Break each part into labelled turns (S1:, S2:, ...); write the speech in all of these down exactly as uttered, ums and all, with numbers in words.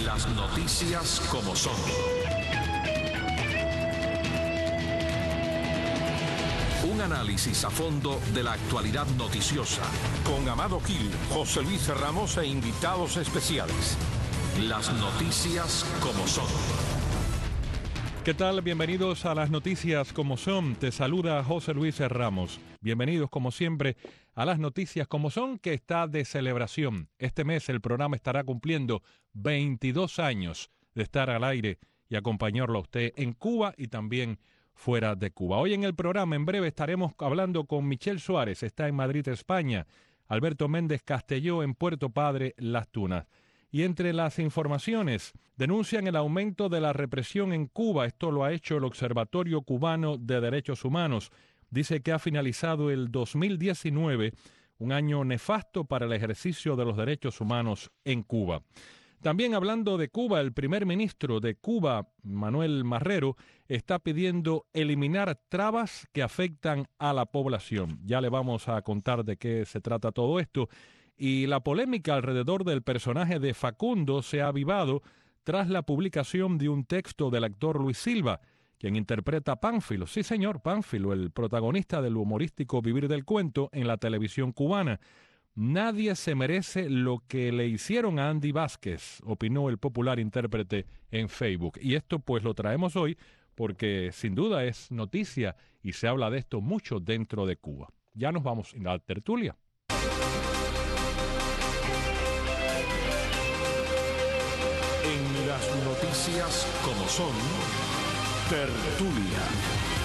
S1: Las noticias como son. Un análisis a fondo de la actualidad noticiosa.
S2: Con Amado Gil, José Luis Ramos e invitados especiales.
S1: Las noticias como son.
S3: ¿Qué tal? Bienvenidos a las noticias como son. Te saluda José Luis Ramos. Bienvenidos como siempre a las noticias como son, que está de celebración. Este mes el programa estará cumpliendo veintidós años de estar al aire y acompañarlo a usted en Cuba y también fuera de Cuba. Hoy en el programa, en breve, estaremos hablando con Michelle Suárez, está en Madrid, España. Alberto Méndez Castelló en Puerto Padre, Las Tunas. Y entre las informaciones, denuncian el aumento de la represión en Cuba. Esto lo ha hecho el Observatorio Cubano de Derechos Humanos. Dice que ha finalizado el dos mil diecinueve, un año nefasto para el ejercicio de los derechos humanos en Cuba. También hablando de Cuba, el primer ministro de Cuba, Manuel Marrero, está pidiendo eliminar trabas que afectan a la población. Ya le vamos a contar de qué se trata todo esto. Y la polémica alrededor del personaje de Facundo se ha avivado tras la publicación de un texto del actor Luis Silva, quien interpreta a Pánfilo. Sí, señor, Pánfilo, el protagonista del humorístico Vivir del Cuento en la televisión cubana. Nadie se merece lo que le hicieron a Andy Vázquez, opinó el popular intérprete en Facebook. Y esto pues lo traemos hoy porque sin duda es noticia y se habla de esto mucho dentro de Cuba. Ya nos vamos a la tertulia.
S1: En las noticias como son, tertulia.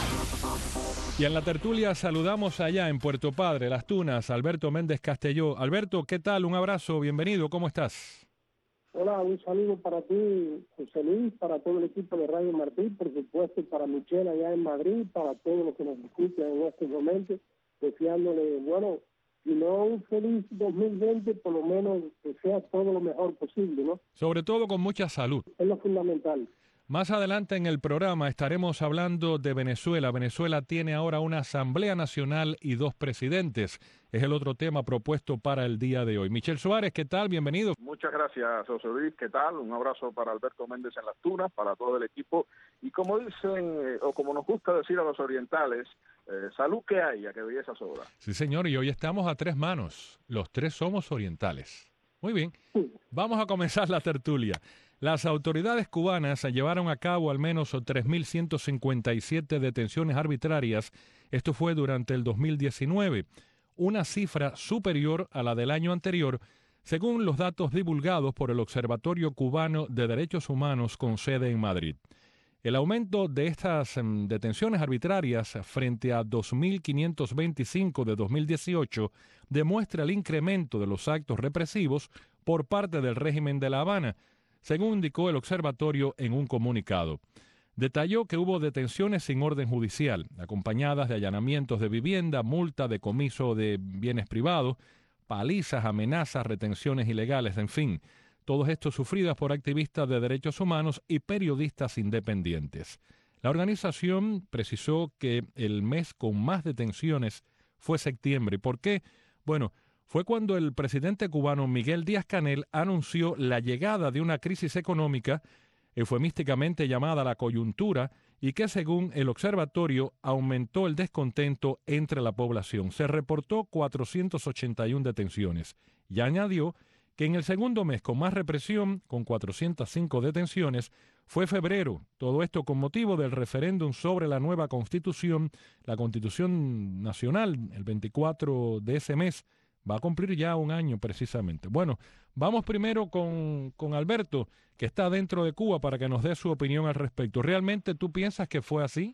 S3: Y en la tertulia saludamos allá en Puerto Padre, Las Tunas, Alberto Méndez Castelló. Alberto, ¿qué tal? Un abrazo, bienvenido, ¿cómo estás?
S4: Hola, un saludo para ti, José Luis, para todo el equipo de Radio Martí, por supuesto, para Michelle allá en Madrid, para todos los que nos escuchan en estos momentos, deseándole, bueno, si no un feliz dos mil veinte, por lo menos que sea todo lo mejor posible, ¿no?
S3: Sobre todo con mucha salud.
S4: Es lo fundamental.
S3: Más adelante en el programa estaremos hablando de Venezuela. Venezuela tiene ahora una Asamblea Nacional y dos presidentes. Es el otro tema propuesto para el día de hoy. Michelle Suárez, ¿qué tal? Bienvenido.
S5: Muchas gracias, José Luis. ¿Qué tal? Un abrazo para Alberto Méndez en Las Tunas, para todo el equipo. Y como dicen, eh, o como nos gusta decir a los orientales, eh, salud que haya, que belleza sobra.
S3: Sí, señor, y hoy estamos a tres manos. Los tres somos orientales. Muy bien. Vamos a comenzar la tertulia. Las autoridades cubanas llevaron a cabo al menos tres mil ciento cincuenta y siete detenciones arbitrarias. Esto fue durante el dos mil diecinueve, una cifra superior a la del año anterior, según los datos divulgados por el Observatorio Cubano de Derechos Humanos con sede en Madrid. El aumento de estas um, detenciones arbitrarias frente a dos mil quinientos veinticinco de dos mil dieciocho demuestra el incremento de los actos represivos por parte del régimen de La Habana, según indicó el observatorio en un comunicado. Detalló que hubo detenciones sin orden judicial, acompañadas de allanamientos de vivienda, multa, decomiso de bienes privados, palizas, amenazas, retenciones ilegales, en fin, todos estos sufridas por activistas de derechos humanos y periodistas independientes. La organización precisó que el mes con más detenciones fue septiembre. ¿Por qué? Bueno, fue cuando el presidente cubano Miguel Díaz-Canel anunció la llegada de una crisis económica, eufemísticamente llamada la coyuntura, y que según el observatorio aumentó el descontento entre la población. Se reportó cuatrocientas ochenta y una detenciones y añadió que en el segundo mes con más represión, con cuatrocientas cinco detenciones, fue febrero. Todo esto con motivo del referéndum sobre la nueva Constitución, la Constitución Nacional, el veinticuatro de ese mes. Va a cumplir ya un año precisamente. Bueno, vamos primero con, con Alberto, que está dentro de Cuba, para que nos dé su opinión al respecto. ¿Realmente tú piensas que fue así?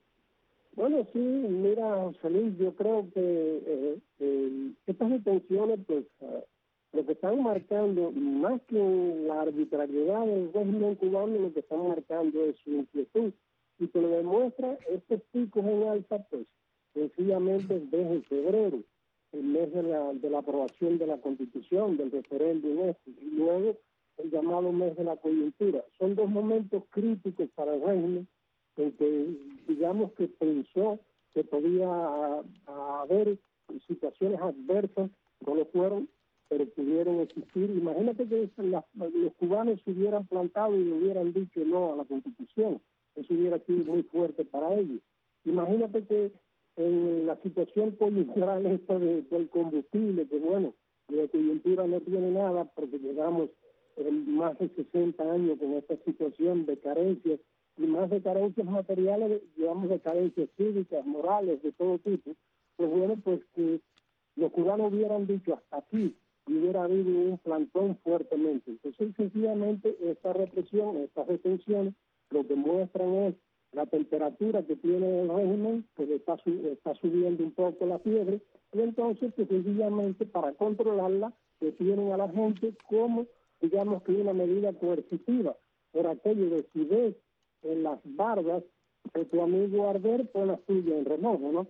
S4: Bueno, sí, mira, José Luis, yo creo que eh, eh, estas detenciones, pues, uh, lo que están marcando, más que la arbitrariedad del régimen cubano, lo que están marcando es su inquietud. Y que lo demuestra estos picos en alza, pues, sencillamente desde febrero, el mes de la, de la aprobación de la Constitución, del referéndum, este, y luego el llamado mes de la coyuntura. Son dos momentos críticos para el régimen en que, digamos, que pensó que podía a, a haber situaciones adversas, no lo fueron, pero pudieron existir. Imagínate que la, los cubanos se hubieran plantado y le hubieran dicho no a la Constitución. Eso hubiera sido muy fuerte para ellos. Imagínate que en la situación coyuntural esta de, del combustible, que bueno, la coyuntura no tiene nada porque llegamos en más de sesenta años con esta situación de carencias, y más de carencias materiales, digamos de carencias cívicas, morales, de todo tipo. Pues bueno, pues que los cubanos hubieran dicho hasta aquí y hubiera habido un plantón fuertemente. Entonces, sencillamente, esta represión, estas detenciones, lo que muestran es la temperatura que tiene el régimen, que está, está subiendo un poco la fiebre, y entonces, pues, sencillamente, para controlarla, detienen a la gente como, digamos que una medida coercitiva, por aquello de si ves en las barbas de tu amigo arder, pon las tuyas en remojo, ¿no?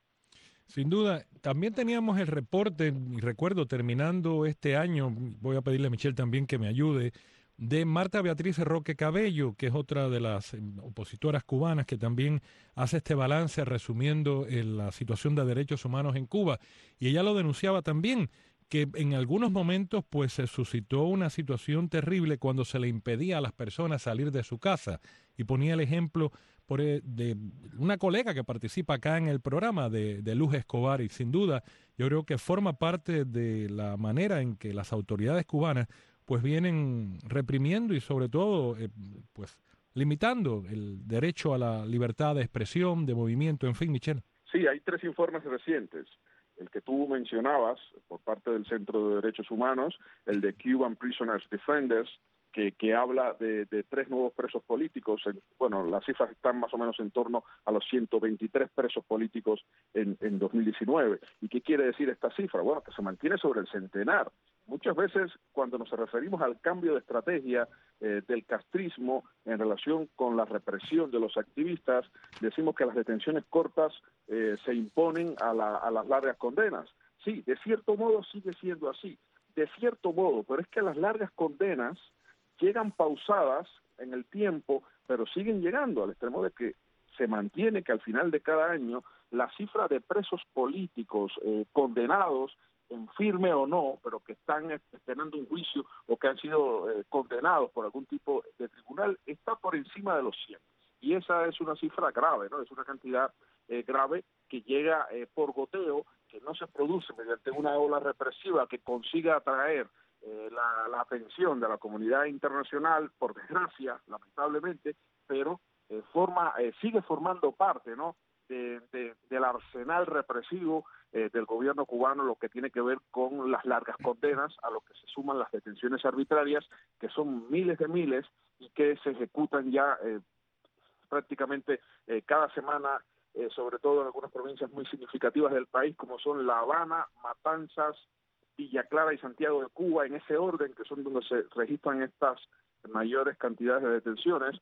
S3: Sin duda. También teníamos el reporte, y recuerdo terminando este año, voy a pedirle a Michelle también que me ayude, de Marta Beatriz Roque Cabello, que es otra de las opositoras cubanas que también hace este balance resumiendo la situación de derechos humanos en Cuba. Y ella lo denunciaba también, que en algunos momentos pues se suscitó una situación terrible cuando se le impedía a las personas salir de su casa. Y ponía el ejemplo por, de una colega que participa acá en el programa, de, de Luz Escobar, y sin duda yo creo que forma parte de la manera en que las autoridades cubanas pues vienen reprimiendo y sobre todo eh, pues limitando el derecho a la libertad de expresión, de movimiento, en fin, Michelle.
S5: Sí, hay tres informes recientes. El que tú mencionabas por parte del Centro de Derechos Humanos, el de Cuban Prisoners Defenders, que, que habla de, de tres nuevos presos políticos. En, bueno, las cifras están más o menos en torno a los ciento veintitrés presos políticos en, en dos mil diecinueve. ¿Y qué quiere decir esta cifra? Bueno, que se mantiene sobre el centenar. Muchas veces, cuando nos referimos al cambio de estrategia eh, del castrismo en relación con la represión de los activistas, decimos que las detenciones cortas eh, se imponen a, la, a las largas condenas. Sí, de cierto modo sigue siendo así, de cierto modo, pero es que las largas condenas llegan pausadas en el tiempo, pero siguen llegando al extremo de que se mantiene que al final de cada año la cifra de presos políticos eh, condenados, en firme o no, pero que están esperando un juicio o que han sido eh, condenados por algún tipo de tribunal, está por encima de los cien. Y esa es una cifra grave, ¿no? Es una cantidad eh, grave que llega eh, por goteo, que no se produce mediante una ola represiva que consiga atraer eh, la, la atención de la comunidad internacional, por desgracia, lamentablemente, pero eh, forma eh, sigue formando parte, ¿no?, de, de, del arsenal represivo eh, del gobierno cubano, lo que tiene que ver con las largas condenas, a lo que se suman las detenciones arbitrarias, que son miles de miles y que se ejecutan ya eh, prácticamente eh, cada semana, eh, sobre todo en algunas provincias muy significativas del país, como son La Habana, Matanzas, Villa Clara y Santiago de Cuba, en ese orden, que son donde se registran estas mayores cantidades de detenciones,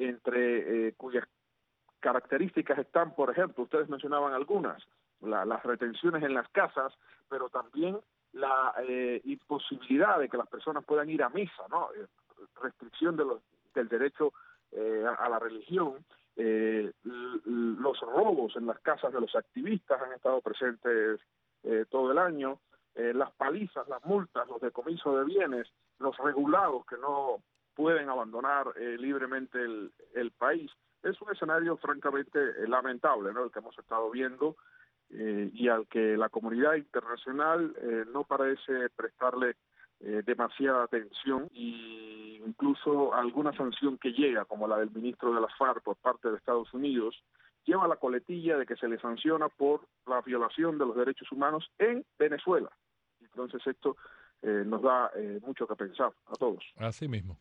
S5: entre eh, cuyas características están, por ejemplo, ustedes mencionaban algunas, la, las retenciones en las casas, pero también la eh, imposibilidad de que las personas puedan ir a misa, ¿no? Eh, restricción de los, del derecho eh, a, a la religión, eh, los robos en las casas de los activistas han estado presentes eh, todo el año, eh, las palizas, las multas, los decomisos de bienes, los regulados que no pueden abandonar eh, libremente el, el país. Es un escenario francamente eh, lamentable, ¿no?, el que hemos estado viendo eh, y al que la comunidad internacional eh, no parece prestarle eh, demasiada atención, y incluso alguna sanción que llega, como la del ministro de las FARC por parte de Estados Unidos, lleva la coletilla de que se le sanciona por la violación de los derechos humanos en Venezuela. Entonces esto eh, nos da eh, mucho que pensar a todos.
S3: Así mismo.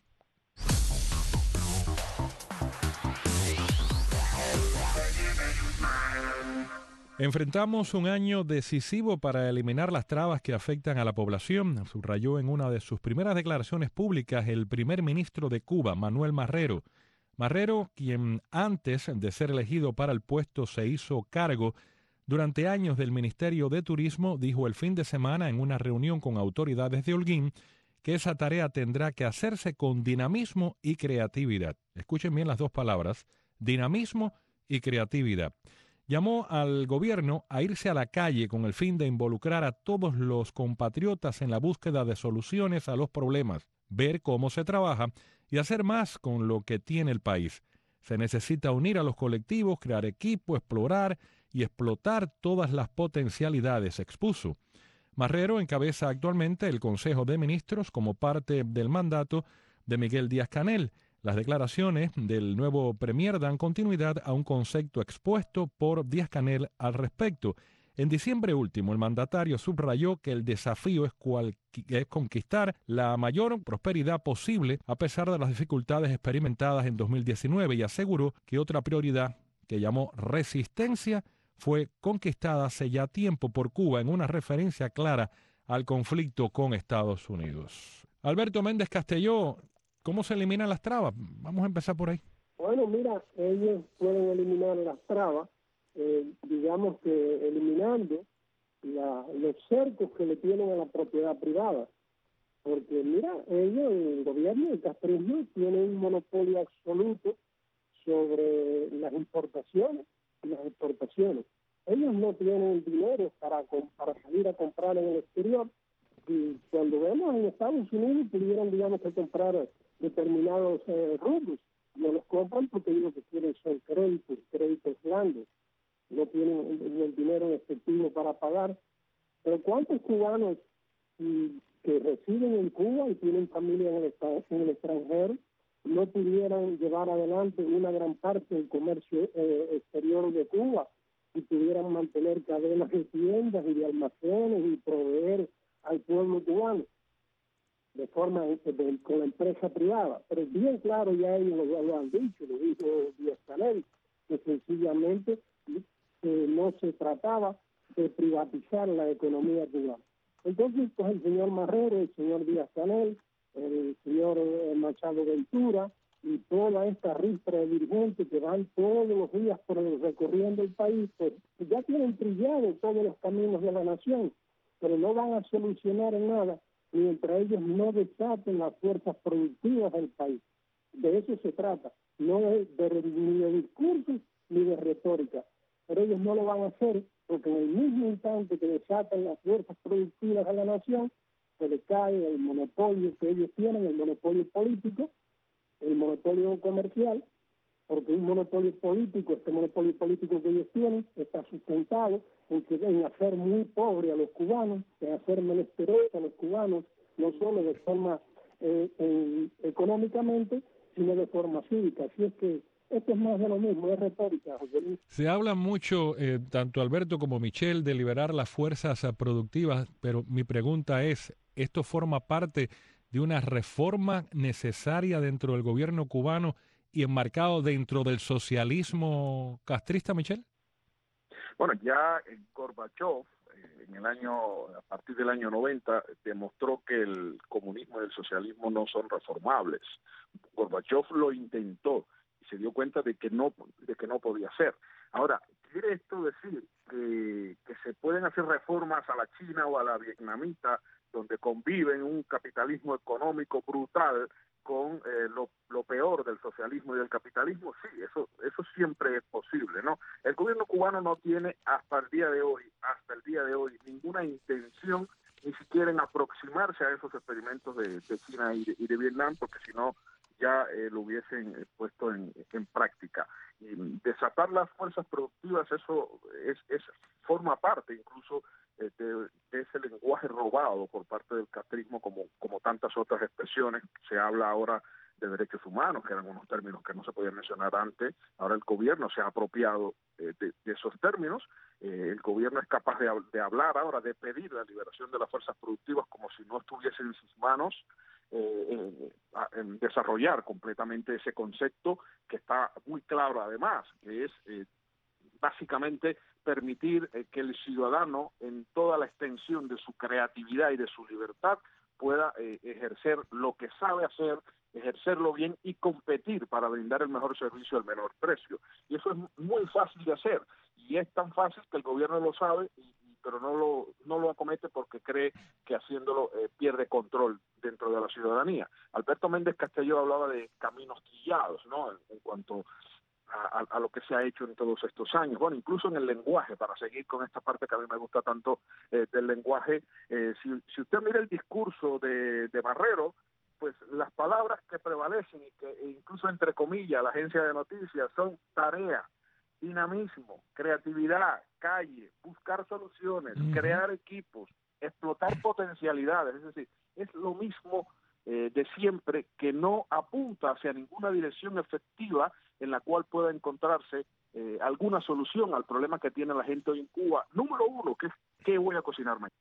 S3: Enfrentamos un año decisivo para eliminar las trabas que afectan a la población, subrayó en una de sus primeras declaraciones públicas el primer ministro de Cuba, Manuel Marrero. Marrero, quien antes de ser elegido para el puesto se hizo cargo durante años del Ministerio de Turismo, dijo el fin de semana en una reunión con autoridades de Holguín que esa tarea tendrá que hacerse con dinamismo y creatividad. Escuchen bien las dos palabras, dinamismo y creatividad. llamó al gobierno a irse a la calle con el fin de involucrar a todos los compatriotas en la búsqueda de soluciones a los problemas, ver cómo se trabaja y hacer más con lo que tiene el país. Se necesita unir a los colectivos, crear equipo, explorar y explotar todas las potencialidades, expuso. Marrero encabeza actualmente el Consejo de Ministros como parte del mandato de Miguel Díaz-Canel. Las declaraciones del nuevo premier dan continuidad a un concepto expuesto por Díaz-Canel al respecto. En diciembre último, el mandatario subrayó que el desafío es, cual, es conquistar la mayor prosperidad posible a pesar de las dificultades experimentadas en dos mil diecinueve y aseguró que otra prioridad, que llamó resistencia, fue conquistada hace ya tiempo por Cuba en una referencia clara al conflicto con Estados Unidos. Alberto Méndez Castelló, ¿cómo se eliminan las trabas? Vamos a empezar por ahí.
S4: Bueno, mira, ellos pueden eliminar las trabas, eh, digamos que eliminando la, los cercos que le tienen a la propiedad privada. Porque mira, ellos, el gobierno, el castrismo, tiene un monopolio absoluto sobre las importaciones y las exportaciones. Ellos no tienen dinero para, para salir a comprar en el exterior, y cuando vemos en Estados Unidos pudieran, digamos, que comprar determinados eh, rubros, no los compran porque ellos que quieren son créditos, créditos grandes, no tienen el, el dinero en efectivo para pagar. Pero ¿cuántos cubanos y, que residen en Cuba y tienen familia en el, estado, en el extranjero no pudieran llevar adelante una gran parte del comercio eh, exterior de Cuba y pudieran mantener cadenas de tiendas y de almacenes y proveer al pueblo cubano de forma de, de, con la empresa privada? Pero bien claro, ya ellos lo, lo han dicho, lo dijo Díaz-Canel, que sencillamente eh, no se trataba de privatizar la economía cubana. Entonces, pues el señor Marrero, el señor Díaz-Canel, el señor eh, Machado Ventura y toda esta ristra de dirigentes que van todos los días por el, recorriendo el país, pues ya tienen trillado todos los caminos de la nación, pero no van a solucionar nada mientras ellos no desaten las fuerzas productivas del país. De eso se trata, no de, de, ni de discursos ni de retórica, pero ellos no lo van a hacer porque en el mismo instante que desaten las fuerzas productivas de la nación, se le cae el monopolio que ellos tienen, el monopolio político, el monopolio comercial, porque un monopolio político, este monopolio político que ellos tienen, está sustentado en, que, en hacer muy pobre a los cubanos, en hacer menesterosos a los cubanos, no solo de forma eh, en, económicamente, sino de forma cívica. Así es que esto es más de lo mismo, es retórica, José Luis.
S3: Se habla mucho, eh, tanto Alberto como Michelle, de liberar las fuerzas productivas, pero mi pregunta es, ¿esto forma parte de una reforma necesaria dentro del gobierno cubano y enmarcado dentro del socialismo castrista, Michelle?
S5: Bueno, ya Gorbachev, eh, en el año, a partir del año noventa, demostró que el comunismo y el socialismo no son reformables. Gorbachev lo intentó y se dio cuenta de que no, de que no podía ser. Ahora, ¿quiere esto decir que, que se pueden hacer reformas a la China o a la vietnamita, donde conviven un capitalismo económico brutal con eh, lo, lo peor del socialismo y del capitalismo? Sí, eso eso siempre es posible, ¿no? El gobierno cubano no tiene hasta el día de hoy, hasta el día de hoy, ninguna intención ni siquiera en aproximarse a esos experimentos de, de China y de, y de Vietnam, porque si no ya eh, lo hubiesen puesto en, en práctica. Y desatar las fuerzas productivas, eso es, es forma parte incluso eh, de, de ese lenguaje robado por parte del castrismo, como, como tantas otras expresiones. Se habla ahora de derechos humanos, que eran unos términos que no se podían mencionar antes. Ahora el gobierno se ha apropiado eh, de, de esos términos. Eh, el gobierno es capaz de, de hablar ahora, de pedir la liberación de las fuerzas productivas como si no estuviese en sus manos eh, eh, en desarrollar completamente ese concepto, que está muy claro además, que es eh, básicamente permitir eh, que el ciudadano, en toda la extensión de su creatividad y de su libertad, pueda eh, ejercer lo que sabe hacer, ejercerlo bien y competir para brindar el mejor servicio al menor precio. Y eso es muy fácil de hacer, y es tan fácil que el gobierno lo sabe, y, y, pero no lo no lo acomete porque cree que haciéndolo eh, pierde control dentro de la ciudadanía. Alberto Méndez Castelló hablaba de caminos trillados, ¿no?, en, en cuanto a, a lo que se ha hecho en todos estos años. Bueno, incluso en el lenguaje, para seguir con esta parte que a mí me gusta tanto eh, del lenguaje, eh, si, si usted mira el discurso de, de Marrero, pues las palabras que prevalecen, y que e incluso entre comillas la agencia de noticias, son tarea, dinamismo, creatividad, calle, buscar soluciones, uh-huh. crear equipos, explotar potencialidades. Es decir, es lo mismo eh, de siempre, que no apunta hacia ninguna dirección efectiva en la cual pueda encontrarse eh, alguna solución al problema que tiene la gente hoy en Cuba. Número uno, que es ¿qué voy a cocinar mañana?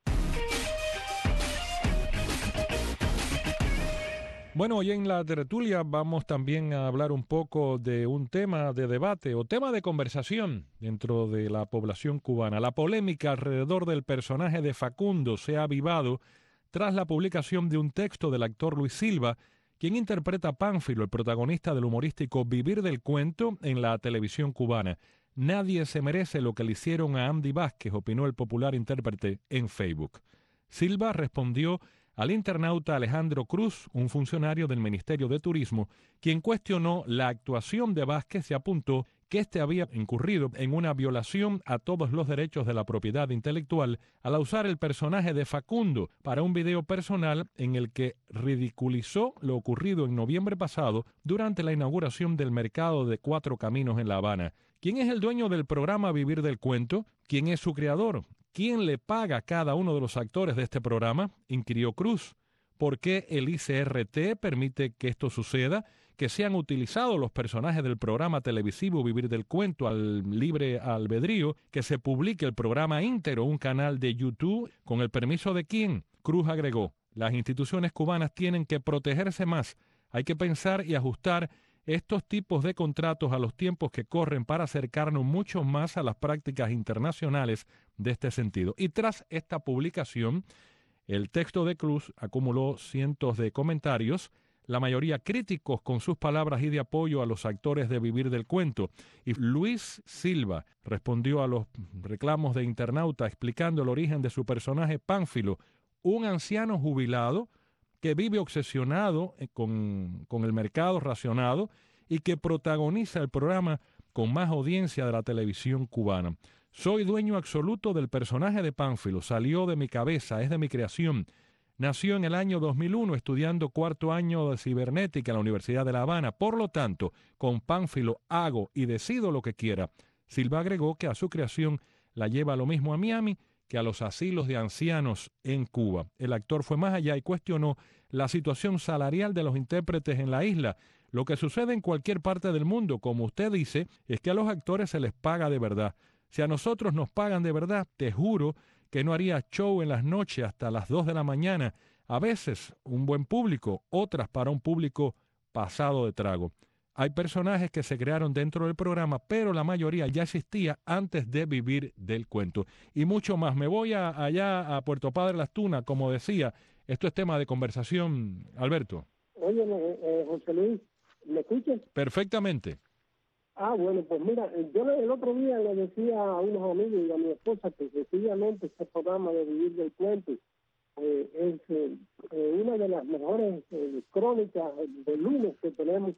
S3: Bueno, hoy en la tertulia vamos también a hablar un poco de un tema de debate o tema de conversación dentro de la población cubana. La polémica alrededor del personaje de Facundo se ha avivado tras la publicación de un texto del actor Luis Silva, quien interpreta a Pánfilo, el protagonista del humorístico Vivir del Cuento, en la televisión cubana. Nadie se merece lo que le hicieron a Andy Vázquez, opinó el popular intérprete en Facebook. Silva respondió al internauta Alejandro Cruz, un funcionario del Ministerio de Turismo, quien cuestionó la actuación de Vázquez y apuntó que éste había incurrido en una violación a todos los derechos de la propiedad intelectual al usar el personaje de Facundo para un video personal en el que ridiculizó lo ocurrido en noviembre pasado durante la inauguración del mercado de Cuatro Caminos en La Habana. ¿Quién es el dueño del programa Vivir del Cuento? ¿Quién es su creador? ¿Quién le paga a cada uno de los actores de este programa?, inquirió Cruz. ¿Por qué el I C R T permite que esto suceda? Que sean utilizados los personajes del programa televisivo Vivir del Cuento al libre albedrío, que se publique el programa íntegro, un canal de YouTube, ¿con el permiso de quién? Cruz agregó, las instituciones cubanas tienen que protegerse más. Hay que pensar y ajustar estos tipos de contratos a los tiempos que corren para acercarnos mucho más a las prácticas internacionales de este sentido. Y tras esta publicación, el texto de Cruz acumuló cientos de comentarios, la mayoría críticos con sus palabras y de apoyo a los actores de Vivir del Cuento. Y Luis Silva respondió a los reclamos de internauta explicando el origen de su personaje Pánfilo, un anciano jubilado que vive obsesionado con, con el mercado racionado y que protagoniza el programa con más audiencia de la televisión cubana. Soy dueño absoluto del personaje de Pánfilo, salió de mi cabeza, es de mi creación. Nació en el año dos mil uno estudiando cuarto año de cibernética en la Universidad de La Habana. Por lo tanto, con Pánfilo hago y decido lo que quiera. Silva agregó que a su creación la lleva lo mismo a Miami que a los asilos de ancianos en Cuba. El actor fue más allá y cuestionó la situación salarial de los intérpretes en la isla. Lo que sucede en cualquier parte del mundo, como usted dice, es que a los actores se les paga de verdad. Si a nosotros nos pagan de verdad, te juro que no haría show en las noches hasta las dos de la mañana. A veces un buen público, otras para un público pasado de trago. Hay personajes que se crearon dentro del programa, pero la mayoría ya existía antes de Vivir del Cuento. Y mucho más. Me voy a, allá a Puerto Padre Las Tunas, como decía. Esto es tema de conversación, Alberto.
S4: Oye, eh, José Luis, ¿me escuchas?
S3: Perfectamente.
S4: Ah, bueno, pues mira, yo el otro día le decía a unos amigos y a mi esposa que sencillamente este programa de Vivir del Cuento eh, es eh, una de las mejores eh, crónicas de lunes que tenemos,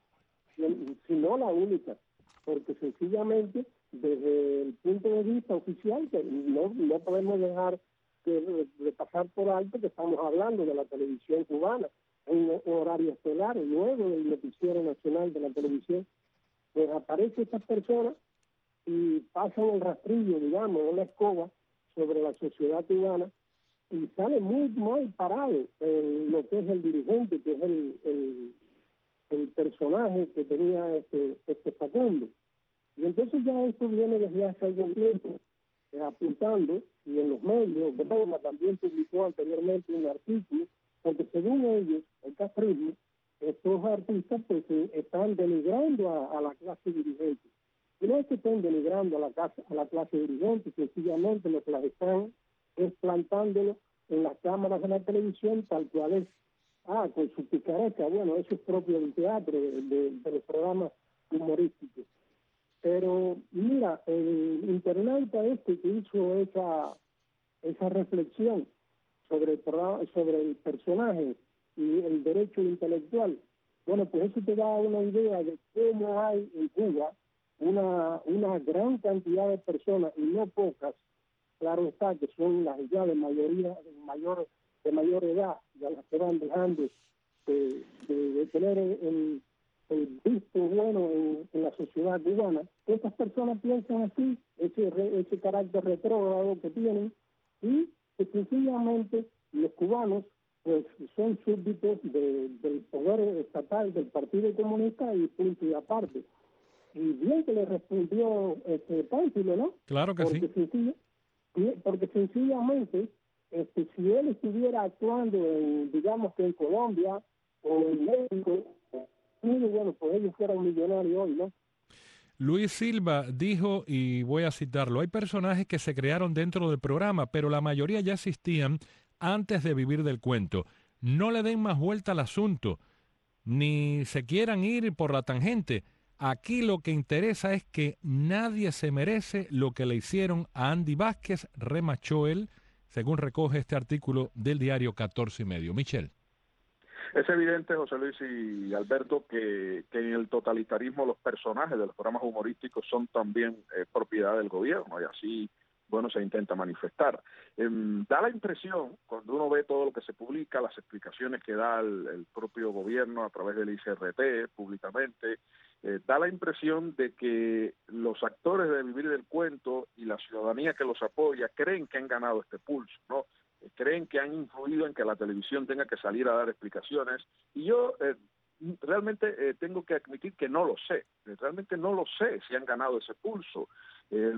S4: si no la única, porque sencillamente desde el punto de vista oficial que no, no podemos dejar de, de pasar por alto que estamos hablando de la televisión cubana en un horario estelar, luego del noticiero nacional de la televisión, pues aparecen estas personas y pasan el rastrillo, digamos, una escoba sobre la sociedad cubana y sale muy mal parado en lo que es el dirigente, que es el, el el personaje que tenía este, este Facundo. Y entonces ya esto viene desde hace algún tiempo eh, apuntando, y en los medios, Obama también publicó anteriormente un artículo, porque según ellos, el castrismo, estos artistas pues eh, están denigrando a, a la clase dirigente. Y no es que estén denigrando a la, casa, a la clase dirigente, sencillamente lo que las están es plantándolo en las cámaras de la televisión tal cual es. Ah, con su picaresca, bueno, eso es propio del teatro, de, de, de los programas humorísticos. Pero mira, el internauta este que hizo esa esa reflexión sobre el, sobre el personaje y el derecho intelectual, bueno, pues eso te da una idea de cómo hay en Cuba una, una gran cantidad de personas, y no pocas, claro está, que son las ya de mayoría, de mayor, de mayor edad, ya las que van dejando de, de, de tener el, el visto bueno en, en la sociedad cubana. Estas personas piensan así, ese, ese carácter retrógrado que tienen, y que sencillamente los cubanos pues son súbditos de, del poder estatal del Partido Comunista y punto y aparte. Y bien que le respondió este Pánfilo, ¿no?
S3: Claro que
S4: porque
S3: sí.
S4: Sencilla, porque sencillamente, este, si él estuviera actuando en, digamos que en Colombia o en México, bueno, pues ellos fueran millonarios hoy, ¿no?
S3: Luis Silva dijo, y voy a citarlo, hay personajes que se crearon dentro del programa, pero la mayoría ya existían antes de vivir del cuento. No le den más vuelta al asunto, ni se quieran ir por la tangente. Aquí lo que interesa es que nadie se merece lo que le hicieron a Andy Vázquez, remachó él, según recoge este artículo del diario catorce y medio. Michel.
S5: Es evidente, José Luis y Alberto, que, que en el totalitarismo los personajes de los programas humorísticos son también eh, propiedad del gobierno, y así, bueno, se intenta manifestar. Eh, da la impresión, cuando uno ve todo lo que se publica, las explicaciones que da el, el propio gobierno a través del I C R T públicamente, eh, da la impresión de que los actores de Vivir del Cuento y la ciudadanía que los apoya creen que han ganado este pulso, ¿no? Creen que han influido en que la televisión tenga que salir a dar explicaciones, y yo eh, realmente eh, tengo que admitir que no lo sé, realmente no lo sé si han ganado ese pulso. Eh,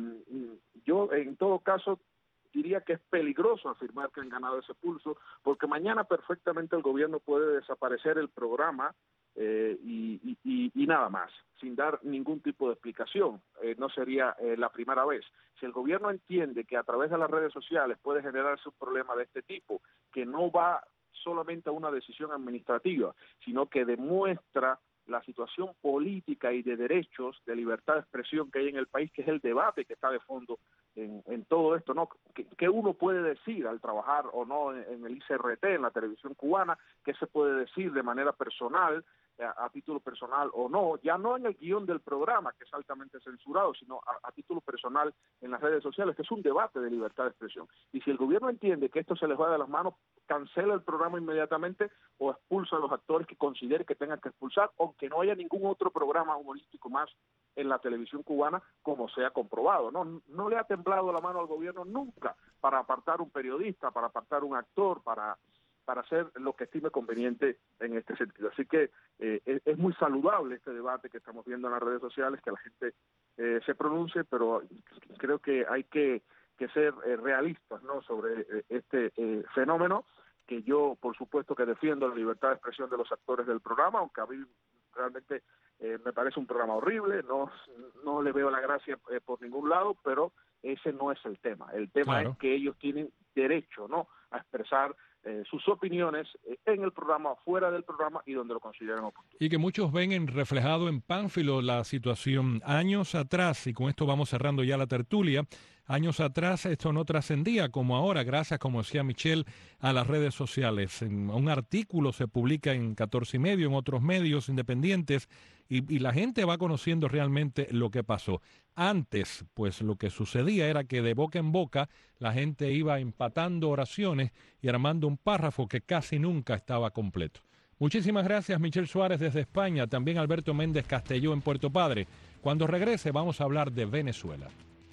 S5: yo en todo caso diría que es peligroso afirmar que han ganado ese pulso, porque mañana perfectamente el gobierno puede desaparecer el programa eh, y, y, y, y nada más, sin dar ningún tipo de explicación. Eh, no sería eh, la primera vez. Si el gobierno entiende que a través de las redes sociales puede generarse un problema de este tipo, que no va solamente a una decisión administrativa, sino que demuestra la situación política y de derechos, de libertad de expresión que hay en el país, que es el debate que está de fondo en, en todo esto, ¿no? ¿Qué, qué uno puede decir al trabajar o no en, en el I C R T, en la televisión cubana? ¿Qué se puede decir de manera personal, a, a título personal o no? Ya no en el guión del programa, que es altamente censurado, sino a, a título personal en las redes sociales, que es un debate de libertad de expresión. Y si el gobierno entiende que esto se les va de las manos, cancela el programa inmediatamente o expulsa a los actores que considere que tengan que expulsar, aunque no haya ningún otro programa humorístico más en la televisión cubana, como se ha comprobado. No, no le ha temblado la mano al gobierno nunca para apartar un periodista, para apartar un actor, para, para hacer lo que estime conveniente en este sentido. Así que eh, es, es muy saludable este debate que estamos viendo en las redes sociales, que la gente eh, se pronuncie, pero creo que hay que que ser eh, realistas, ¿no?, sobre eh, este eh, fenómeno, que yo, por supuesto, que defiendo la libertad de expresión de los actores del programa, aunque a mí realmente eh, me parece un programa horrible, no, no le veo la gracia eh, por ningún lado, pero ese no es el tema. El tema
S3: Claro.
S5: es que ellos tienen derecho, ¿no?, a expresar eh, sus opiniones eh, en el programa, fuera del programa y donde lo consideren oportuno.
S3: Y que muchos ven en, reflejado en Pánfilo la situación años atrás, y con esto vamos cerrando ya la tertulia. Años atrás esto no trascendía como ahora, gracias, como decía Michel, a las redes sociales. En un artículo se publica en catorce y medio, en otros medios independientes, y, y la gente va conociendo realmente lo que pasó. Antes, pues lo que sucedía era que de boca en boca la gente iba empatando oraciones y armando un párrafo que casi nunca estaba completo. Muchísimas gracias, Michel Suárez desde España, también Alberto Méndez Castelló en Puerto Padre. Cuando regrese vamos a hablar de Venezuela.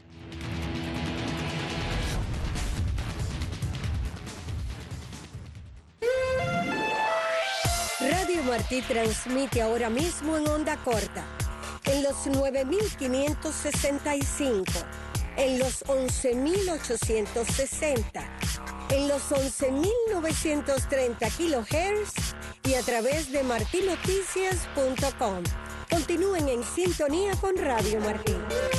S6: Radio Martí transmite ahora mismo en onda corta, en los nueve mil quinientos sesenta y cinco, en los once mil ochocientos sesenta, en los once mil novecientos treinta kilohertz y a través de marti noticias punto com. Continúen en sintonía con Radio Martí.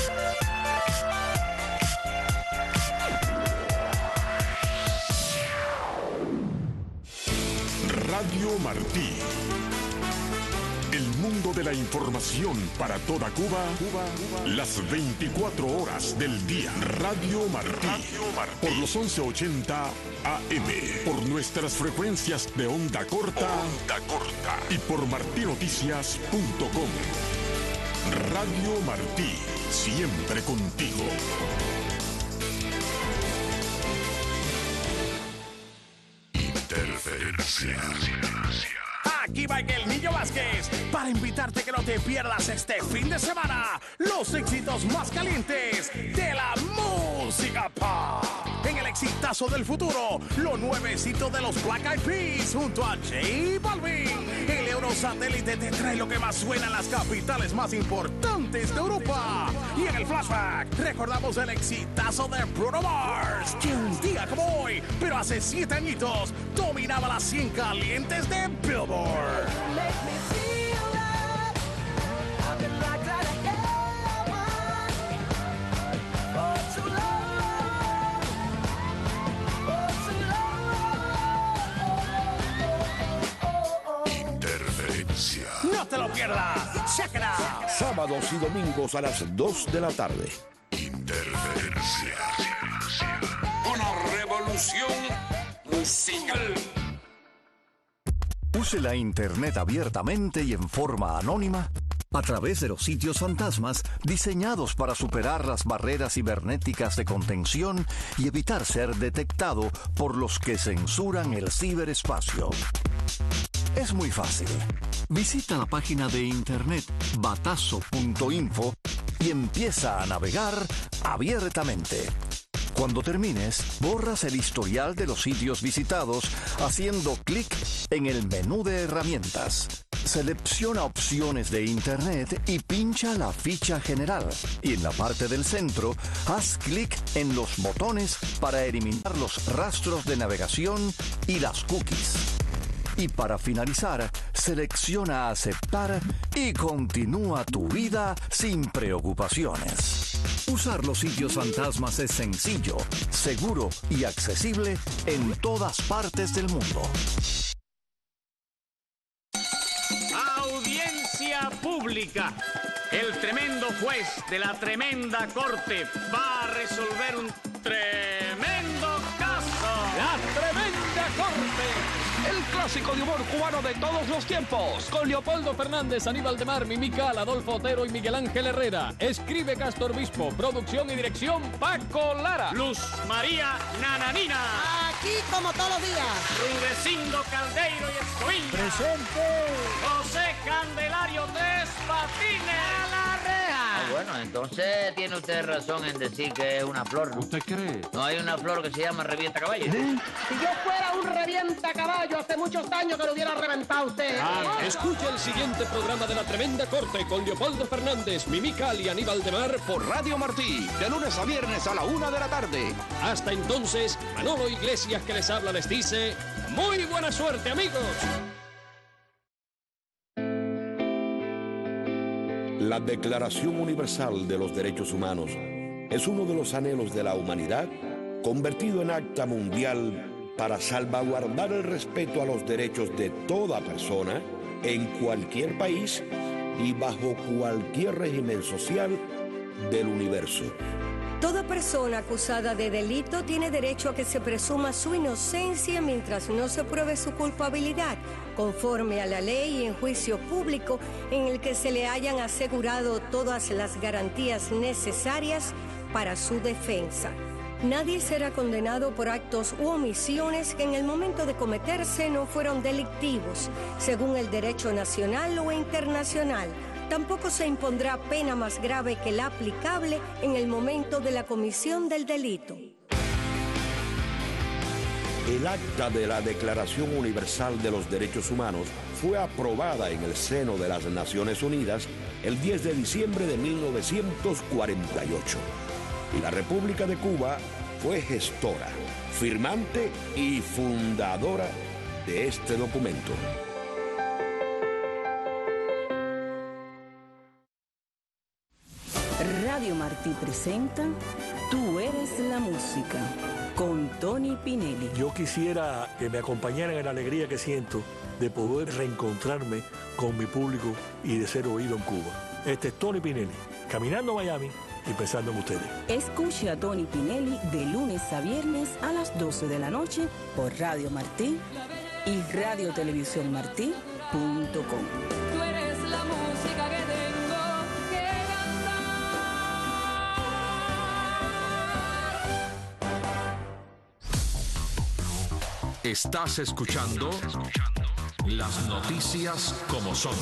S7: Radio Martí. El mundo de la información para toda Cuba, Cuba, Cuba. Las veinticuatro horas del día. Radio Martí. Radio Martí. Por los once ochenta A M. Por nuestras frecuencias de onda corta. Onda corta. Y por marti noticias punto com. Radio Martí, siempre contigo. Interferencia.
S8: Aquí va el Niño Vázquez para invitarte que no te pierdas este fin de semana los éxitos más calientes de la música pop. En el exitazo del futuro, lo nuevecito de los Black Eyed Peas junto a J Balvin. El Eurosatélite te trae lo que más suena en las capitales más importantes de Europa. Y en el flashback, recordamos el exitazo de Bruno Mars, que un día como hoy, pero hace siete añitos, dominaba las cien calientes de Billboard.
S7: Interferencia.
S8: No te lo pierdas. Check it out.
S9: Sábados y domingos a las dos de la tarde.
S7: Interferencia.
S1: Una revolución musical.
S10: Use la Internet abiertamente y en forma anónima a través de los sitios fantasmas diseñados para superar las barreras cibernéticas de contención y evitar ser detectado por los que censuran el ciberespacio. Es muy fácil. Visita la página de internet batazo punto info y empieza a navegar abiertamente. Cuando termines, borras el historial de los sitios visitados haciendo clic en el menú de herramientas. Selecciona opciones de Internet y pincha la ficha general. Y en la parte del centro, haz clic en los botones para eliminar los rastros de navegación y las cookies. Y para finalizar, selecciona aceptar y continúa tu vida sin preocupaciones. Usar los sitios fantasmas es sencillo, seguro y accesible en todas partes del mundo.
S11: Audiencia pública. El tremendo juez de la tremenda corte va a resolver un tremendo caso.
S2: La tremenda corte. El clásico de humor cubano de todos los tiempos.
S12: Con Leopoldo Fernández, Aníbal de Mar, Mimical, Adolfo Otero y Miguel Ángel Herrera. Escribe Castor Obispo. Producción y dirección Paco Lara.
S11: Luz María Nananina.
S13: Aquí como todos los días.
S11: Rudecindo Caldeiro y Escoviña.
S13: Presente.
S11: José Candelario Tres Patines.
S13: A la reja.
S14: Ah, bueno, entonces tiene usted razón en decir que es una flor, ¿no?
S2: ¿Usted cree?
S14: No hay una flor que se llama revienta caballo.
S13: ¿Eh? Si yo fuera un revienta caballo, hace muchos años que lo hubiera reventado usted.
S12: Ah, escucha el siguiente programa de La Tremenda Corte con Leopoldo Fernández, Mimical y Aníbal de Mar
S2: Por Radio Martí, de lunes a viernes a la una de la tarde.
S12: Hasta entonces, Manolo Iglesias que les habla les dice muy buena suerte, amigos.
S9: La Declaración Universal de los Derechos Humanos es uno de los anhelos de la humanidad convertido en acta mundial para salvaguardar el respeto a los derechos de toda persona en cualquier país y bajo cualquier régimen social del universo.
S6: Toda persona acusada de delito tiene derecho a que se presuma su inocencia mientras no se pruebe su culpabilidad, conforme a la ley y en juicio público en el que se le hayan asegurado todas las garantías necesarias para su defensa. Nadie será condenado por actos u omisiones que en el momento de cometerse no fueron delictivos, según el derecho nacional o internacional. Tampoco se impondrá pena más grave que la aplicable en el momento de la comisión del delito.
S9: El acta de la Declaración Universal de los Derechos Humanos fue aprobada en el seno de las Naciones Unidas el diez de diciembre de mil novecientos cuarenta y ocho. Y la República de Cuba fue gestora, firmante y fundadora de este documento.
S15: Radio Martí presenta Tú eres la música, con Tony Pinelli.
S16: Yo quisiera que me acompañaran en la alegría que siento de poder reencontrarme con mi público y de ser oído en Cuba. Este es Tony Pinelli, caminando a Miami y pensando en ustedes.
S15: Escuche a Tony Pinelli de lunes a viernes a las doce de la noche por Radio Martí y radio televisión martí punto com.
S17: Tú eres la música que tengo que
S1: Estás escuchando las noticias como son.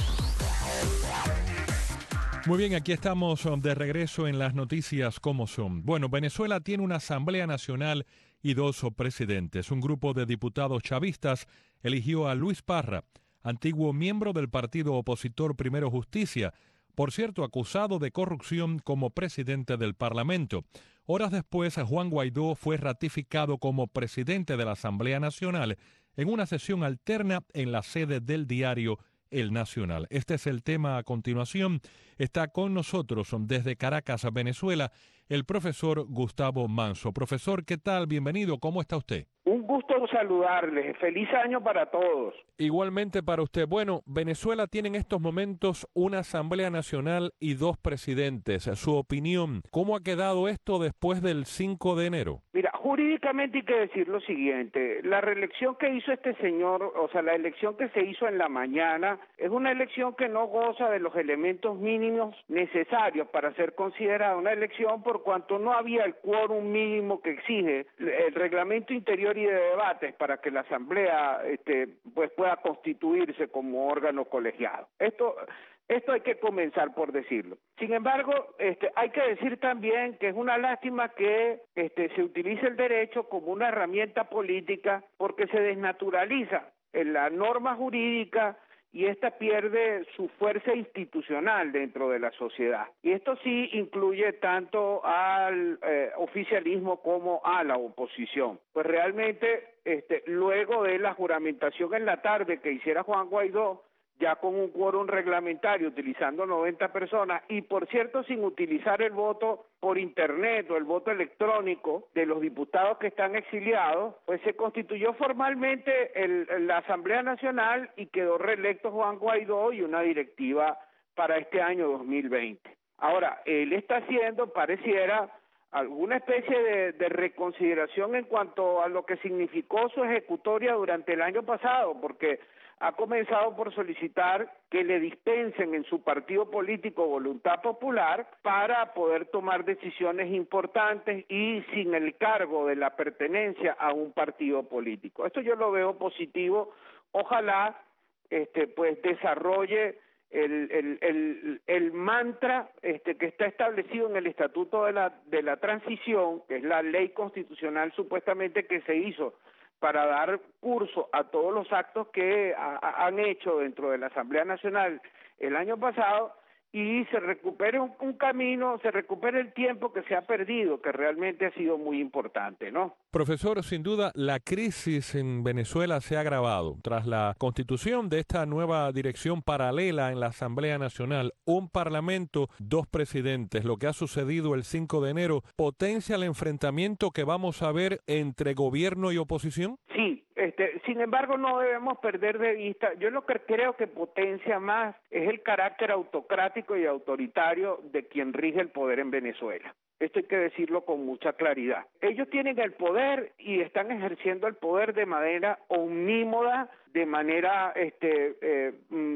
S3: Muy bien, aquí estamos de regreso en las noticias como son. Bueno, Venezuela tiene una Asamblea Nacional y dos presidentes. Un grupo de diputados chavistas eligió a Luis Parra, antiguo miembro del partido opositor Primero Justicia, por cierto, acusado de corrupción como presidente del Parlamento. Horas después, Juan Guaidó fue ratificado como presidente de la Asamblea Nacional en una sesión alterna en la sede del diario El Nacional. Este es el tema a continuación. Está con nosotros desde Caracas, Venezuela, el profesor Gustavo Manso. Profesor, ¿qué tal? Bienvenido. ¿Cómo está usted?
S17: Un gusto saludarles. Feliz año para todos.
S3: Igualmente para usted. Bueno, Venezuela tiene en estos momentos una Asamblea Nacional y dos presidentes. Su opinión, ¿cómo ha quedado esto después del cinco de enero?
S17: Mira, jurídicamente hay que decir lo siguiente. La reelección que hizo este señor, o sea, la elección que se hizo en la mañana, es una elección que no goza de los elementos mínimos necesarios para ser considerada una elección, por cuanto no había el quórum mínimo que exige el reglamento interior y de debates para que la Asamblea este, pues pueda constituirse como órgano colegiado. Esto Esto hay que comenzar por decirlo. Sin embargo, este, hay que decir también que es una lástima que este, se utilice el derecho como una herramienta política, porque se desnaturaliza en la norma jurídica y esta pierde su fuerza institucional dentro de la sociedad. Y esto sí incluye tanto al eh, oficialismo como a la oposición. Pues realmente, este, luego de la juramentación en la tarde que hiciera Juan Guaidó, ya con un quórum reglamentario, utilizando noventa personas, y por cierto sin utilizar el voto por internet o el voto electrónico de los diputados que están exiliados, pues se constituyó formalmente el, la Asamblea Nacional y quedó reelecto Juan Guaidó y una directiva para este año dos mil veinte. Ahora, él está haciendo, pareciera, alguna especie de, de reconsideración en cuanto a lo que significó su ejecutoria durante el año pasado, porque ha comenzado por solicitar que le dispensen en su partido político Voluntad Popular para poder tomar decisiones importantes y sin el cargo de la pertenencia a un partido político. Esto yo lo veo positivo. Ojalá este, pues desarrolle el, el, el, el mantra este, que está establecido en el Estatuto de la, de la Transición, que es la ley constitucional supuestamente que se hizo para dar curso a todos los actos que ha, ha, han hecho dentro de la Asamblea Nacional el año pasado, y se recupere un, un camino, se recupere el tiempo que se ha perdido, que realmente ha sido muy importante, ¿no?
S3: Profesor, sin duda la crisis en Venezuela se ha agravado tras la constitución de esta nueva dirección paralela en la Asamblea Nacional, un parlamento, dos presidentes. Lo que ha sucedido el cinco de enero potencia el enfrentamiento que vamos a ver entre gobierno y oposición.
S17: Sí. Este, sin embargo, no debemos perder de vista, yo lo que creo que potencia más es el carácter autocrático y autoritario de quien rige el poder en Venezuela. Esto hay que decirlo con mucha claridad. Ellos tienen el poder y están ejerciendo el poder de manera omnímoda, de manera este, eh,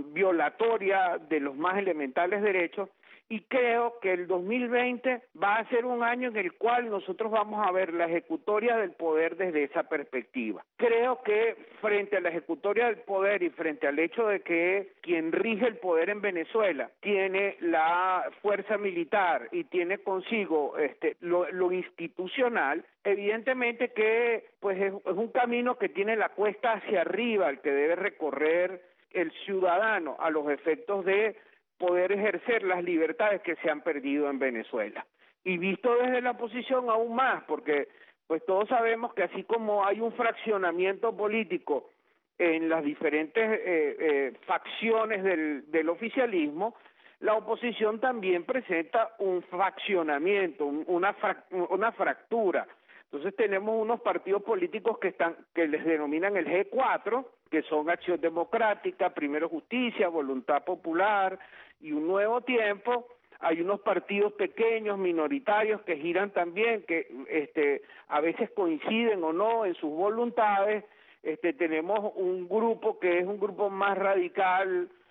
S17: violatoria de los más elementales derechos, y creo que el dos mil veinte va a ser un año en el cual nosotros vamos a ver la ejecutoria del poder desde esa perspectiva. Creo que frente a la ejecutoria del poder y frente al hecho de que quien rige el poder en Venezuela tiene la fuerza militar y tiene consigo este, lo, lo institucional, evidentemente que pues es, es un camino que tiene la cuesta hacia arriba, el que debe recorrer el ciudadano a los efectos de poder ejercer las libertades que se han perdido en Venezuela. Y visto desde la oposición aún más, porque pues todos sabemos que así como hay un fraccionamiento político en las diferentes eh, eh, facciones del, del oficialismo, la oposición también presenta un fraccionamiento, un, una, fra, una fractura. Entonces tenemos unos partidos políticos que están, que les denominan el G cuatro, que son Acción Democrática, Primero Justicia, Voluntad Popular y Un Nuevo Tiempo. Hay unos partidos pequeños, minoritarios, que giran también, que este, a veces coinciden o no en sus voluntades. Este, tenemos un grupo que es un grupo más radical,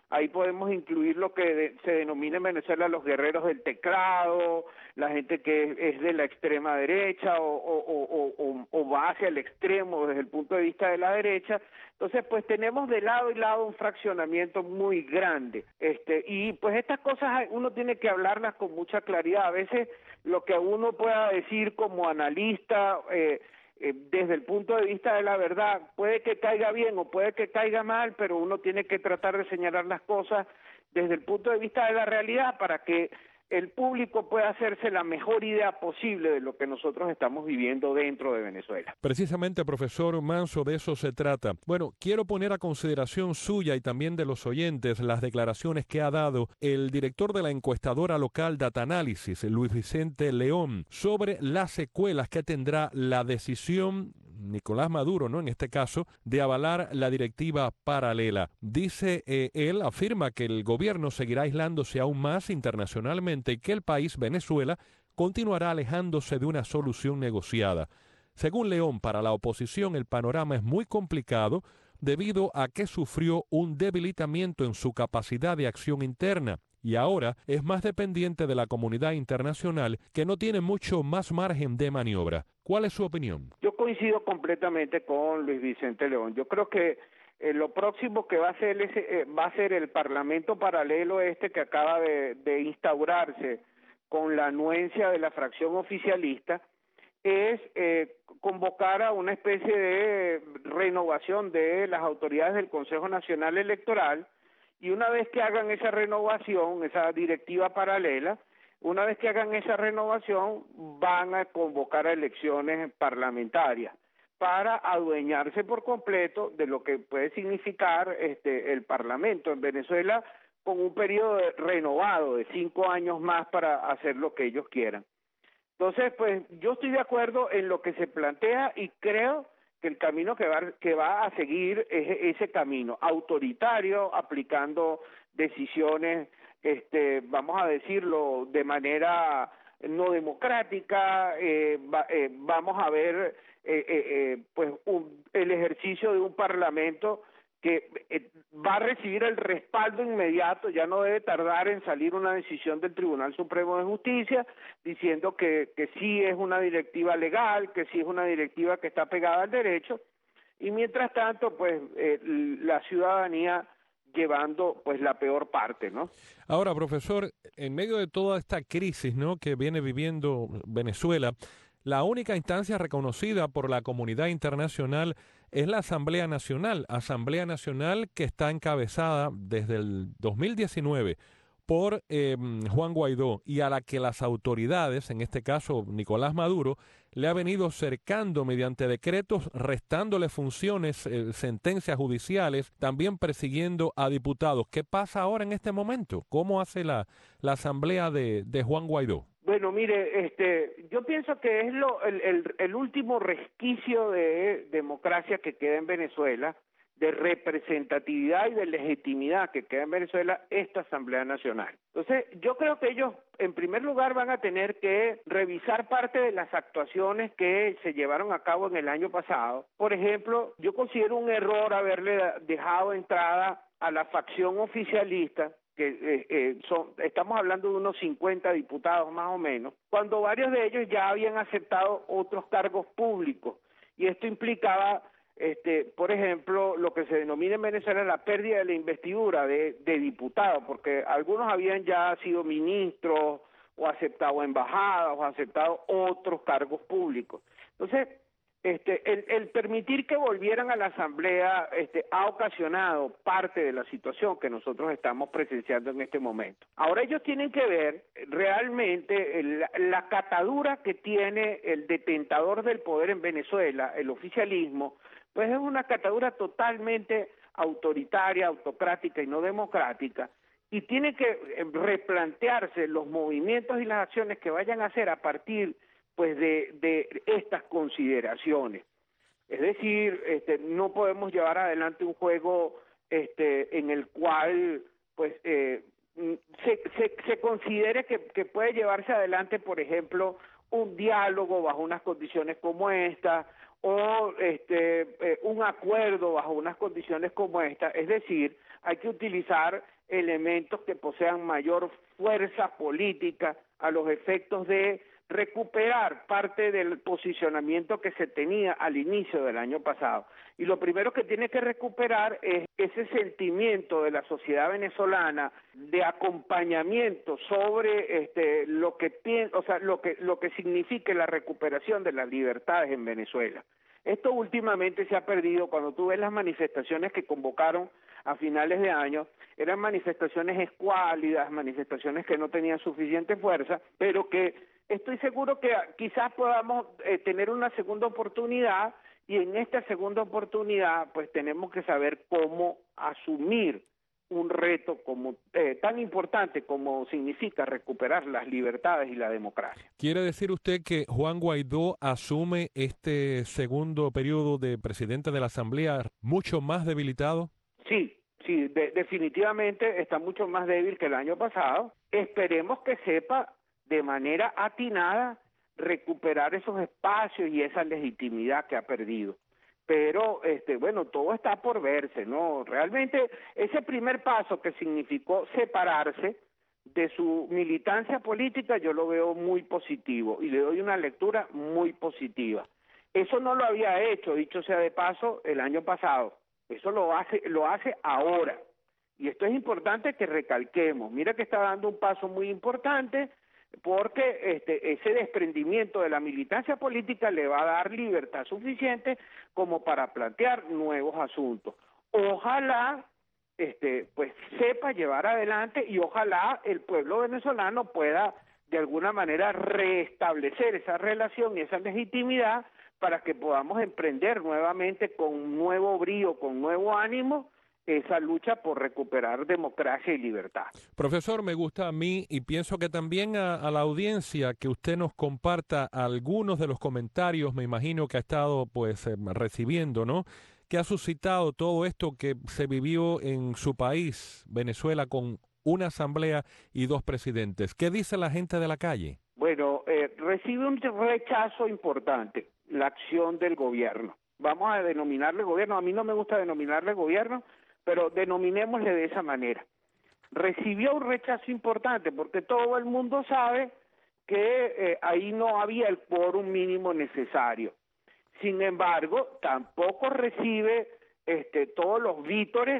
S17: Ahí podemos incluir lo que de, se denomina en Venezuela los guerreros del teclado, la gente que es, es de la extrema derecha o, o, o, o, o va hacia el extremo desde el punto de vista de la derecha. Entonces, pues tenemos de lado y lado un fraccionamiento muy grande. Este, y pues estas cosas uno tiene que hablarlas con mucha claridad. A veces lo que uno pueda decir como analista, eh, Eh, desde el punto de vista de la verdad, puede que caiga bien o puede que caiga mal, pero uno tiene que tratar de señalar las cosas desde el punto de vista de la realidad para que el público pueda hacerse la mejor idea posible de lo que nosotros estamos viviendo dentro de Venezuela.
S3: Precisamente, profesor Manso, de eso se trata. Bueno, quiero poner a consideración suya y también de los oyentes las declaraciones que ha dado el director de la encuestadora local Data Análisis, Luis Vicente León, sobre las secuelas que tendrá la decisión Nicolás Maduro, ¿no? En este caso, de avalar la directiva paralela. Dice eh, él, afirma que el gobierno seguirá aislándose aún más internacionalmente y que el país, Venezuela, continuará alejándose de una solución negociada. Según León, para la oposición el panorama es muy complicado debido a que sufrió un debilitamiento en su capacidad de acción interna y ahora es más dependiente de la comunidad internacional que no tiene mucho más margen de maniobra. ¿Cuál es su opinión?
S17: Yo coincido completamente con Luis Vicente León. Yo creo que eh, lo próximo que va a hacer ese, eh, va a ser el Parlamento paralelo este que acaba de, de instaurarse con la anuencia de la fracción oficialista, es eh, convocar a una especie de renovación de las autoridades del Consejo Nacional Electoral, y una vez que hagan esa renovación, esa directiva paralela, una vez que hagan esa renovación, van a convocar a elecciones parlamentarias para adueñarse por completo de lo que puede significar este el Parlamento en Venezuela, con un periodo renovado de cinco años más para hacer lo que ellos quieran. Entonces, pues yo estoy de acuerdo en lo que se plantea y creo que el camino que va, que va a seguir es ese camino autoritario, aplicando decisiones, este, vamos a decirlo, de manera no democrática. eh, va, eh, vamos a ver eh, eh, eh, pues un, el ejercicio de un parlamento que eh, va a recibir el respaldo inmediato, ya no debe tardar en salir una decisión del Tribunal Supremo de Justicia diciendo que, que sí es una directiva legal, que sí es una directiva que está pegada al derecho, y mientras tanto, pues eh, la ciudadanía llevando pues la peor parte, ¿no?
S3: Ahora, profesor, en medio de toda esta crisis, ¿no?, que viene viviendo Venezuela, la única instancia reconocida por la comunidad internacional es la Asamblea Nacional, Asamblea Nacional que está encabezada desde el dos mil diecinueve por eh, Juan Guaidó, y a la que las autoridades, en este caso Nicolás Maduro, le ha venido cercando mediante decretos, restándole funciones, eh, sentencias judiciales, también persiguiendo a diputados. ¿Qué pasa ahora en este momento? ¿Cómo hace la, la Asamblea de, de Juan Guaidó?
S17: Bueno, mire, este, yo pienso que es lo, el, el, el último resquicio de democracia que queda en Venezuela, de representatividad y de legitimidad que queda en Venezuela, esta Asamblea Nacional. Entonces, yo creo que ellos, en primer lugar, van a tener que revisar parte de las actuaciones que se llevaron a cabo en el año pasado. Por ejemplo, yo considero un error haberle dejado entrada a la facción oficialista, que eh, eh, son, estamos hablando de unos cincuenta diputados más o menos, cuando varios de ellos ya habían aceptado otros cargos públicos, y esto implicaba, este, por ejemplo, lo que se denomina en Venezuela la pérdida de la investidura de, de diputados, porque algunos habían ya sido ministros, o aceptado embajadas, o aceptado otros cargos públicos. Entonces, Este, el, el permitir que volvieran a la Asamblea este, ha ocasionado parte de la situación que nosotros estamos presenciando en este momento. Ahora ellos tienen que ver realmente la, la catadura que tiene el detentador del poder en Venezuela, el oficialismo, pues es una catadura totalmente autoritaria, autocrática y no democrática, y tiene que replantearse los movimientos y las acciones que vayan a hacer a partir pues de, de estas consideraciones. Es decir, este, no podemos llevar adelante un juego este, en el cual pues eh, se, se, se considere que, que puede llevarse adelante, por ejemplo, un diálogo bajo unas condiciones como esta, o este, eh, un acuerdo bajo unas condiciones como esta. Es decir, hay que utilizar elementos que posean mayor fuerza política a los efectos de recuperar parte del posicionamiento que se tenía al inicio del año pasado. Y lo primero que tiene que recuperar es ese sentimiento de la sociedad venezolana de acompañamiento sobre este lo que o sea, lo que lo que signifique la recuperación de las libertades en Venezuela. Esto últimamente se ha perdido. Cuando tú ves las manifestaciones que convocaron a finales de año, eran manifestaciones escuálidas, manifestaciones que no tenían suficiente fuerza, pero que estoy seguro que quizás podamos eh, tener una segunda oportunidad, y en esta segunda oportunidad pues tenemos que saber cómo asumir un reto como eh, tan importante como significa recuperar las libertades y la democracia.
S3: ¿Quiere decir usted que Juan Guaidó asume este segundo periodo de presidente de la Asamblea mucho más debilitado?
S17: Sí, sí, de, definitivamente está mucho más débil que el año pasado. Esperemos que sepa de manera atinada recuperar esos espacios y esa legitimidad que ha perdido. Pero, este, bueno, todo está por verse, ¿no? Realmente ese primer paso que significó separarse de su militancia política yo lo veo muy positivo y le doy una lectura muy positiva. Eso no lo había hecho, dicho sea de paso, el año pasado. Eso lo hace, lo hace ahora. Y esto es importante que recalquemos. Mira que está dando un paso muy importante, porque este, ese desprendimiento de la militancia política le va a dar libertad suficiente como para plantear nuevos asuntos. Ojalá este, pues sepa llevar adelante, y ojalá el pueblo venezolano pueda de alguna manera restablecer esa relación y esa legitimidad para que podamos emprender nuevamente con nuevo brío, con nuevo ánimo, esa lucha por recuperar democracia y libertad.
S3: Profesor, me gusta a mí y pienso que también a, a la audiencia que usted nos comparta algunos de los comentarios, me imagino que ha estado pues eh, recibiendo, ¿no? Que ha suscitado todo esto que se vivió en su país, Venezuela, con una asamblea y dos presidentes. ¿Qué dice la gente de la calle?
S17: Bueno, eh, recibe un rechazo importante la acción del gobierno. Vamos a denominarle gobierno. A mí no me gusta denominarle gobierno, pero denominémosle de esa manera. Recibió un rechazo importante porque todo el mundo sabe que eh, ahí no había el quórum mínimo necesario. Sin embargo, tampoco recibe este, todos los vítores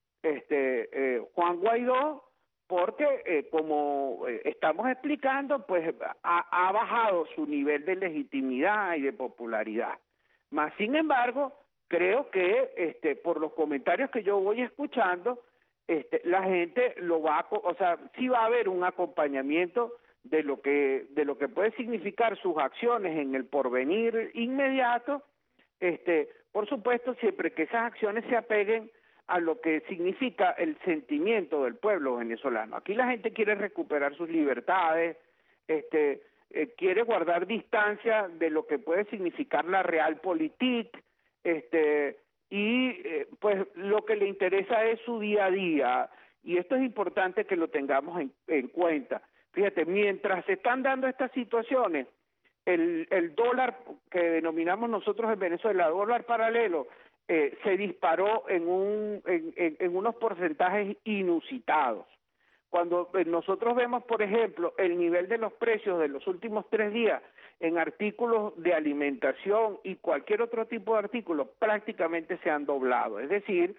S17: este, eh, Juan Guaidó, porque eh, como eh, estamos explicando, pues ha, ha bajado su nivel de legitimidad y de popularidad. Más sin embargo, creo que este, por los comentarios que yo voy escuchando, este, la gente lo va a, o sea, sí va a haber un acompañamiento de lo que de lo que puede significar sus acciones en el porvenir inmediato, este, por supuesto, siempre que esas acciones se apeguen a lo que significa el sentimiento del pueblo venezolano. Aquí la gente quiere recuperar sus libertades, este, eh, quiere guardar distancia de lo que puede significar la realpolitik, este, y eh, pues lo que le interesa es su día a día, y esto es importante que lo tengamos en, en cuenta. Fíjate, mientras se están dando estas situaciones, el, el dólar que denominamos nosotros en Venezuela, dólar paralelo, eh, se disparó en, un, en, en, en unos porcentajes inusitados. Cuando eh, nosotros vemos, por ejemplo, el nivel de los precios de los últimos tres días en artículos de alimentación y cualquier otro tipo de artículo, prácticamente se han doblado. Es decir,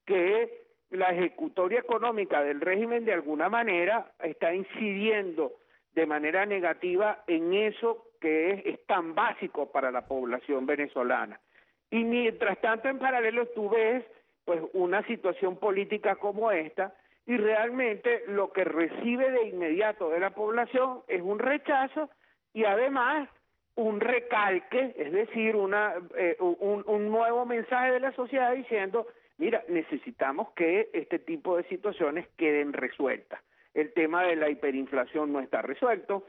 S17: que la ejecutoria económica del régimen de alguna manera está incidiendo de manera negativa en eso que es, es tan básico para la población venezolana. Y mientras tanto, en paralelo, tú ves pues una situación política como esta, y realmente lo que recibe de inmediato de la población es un rechazo y además un recalque, es decir, una eh, un, un nuevo mensaje de la sociedad diciendo: mira, necesitamos que este tipo de situaciones queden resueltas. El tema de la hiperinflación no está resuelto,